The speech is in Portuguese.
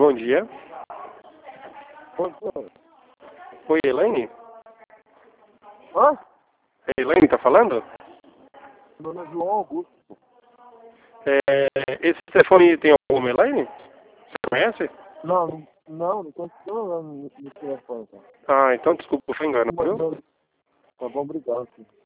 bom dia. Oi, Elaine? Hã? É Elaine tá falando? Meu nome é João Augusto. Esse telefone tem alguma Elaine? Você conhece? Não tô falando no telefone, cara. Então desculpa, foi engano, viu? Tá bom, obrigado, filho.